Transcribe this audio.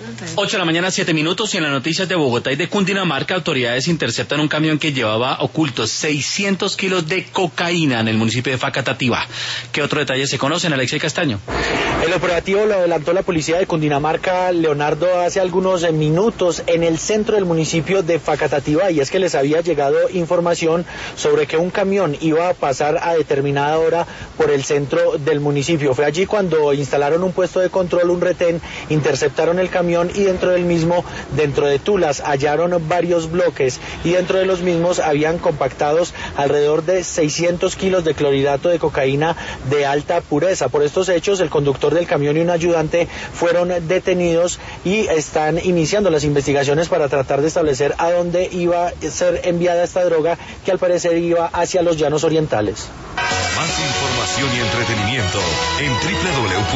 8 de la mañana, 7 minutos, y en las noticias de Bogotá y de Cundinamarca, autoridades interceptan un camión que llevaba ocultos 600 kilos de cocaína en el municipio de Facatativá. ¿Qué otro detalle se conocen, Alexei Castaño? El operativo lo adelantó la policía de Cundinamarca, Leonardo, hace algunos minutos en el centro del municipio de Facatativá, y es que les había llegado información sobre que un camión iba a pasar a determinada hora por el centro del municipio. Fue allí cuando instalaron un puesto de control, un retén, interceptaron el camión y dentro del mismo, dentro de tulas, hallaron varios bloques y dentro de los mismos habían compactados alrededor de 600 kilos de clorhidrato de cocaína de alta pureza. Por estos hechos, el conductor del camión y un ayudante fueron detenidos y están iniciando las investigaciones para tratar de establecer a dónde iba a ser enviada esta droga, que al parecer iba hacia los llanos orientales. Más información y entretenimiento en www.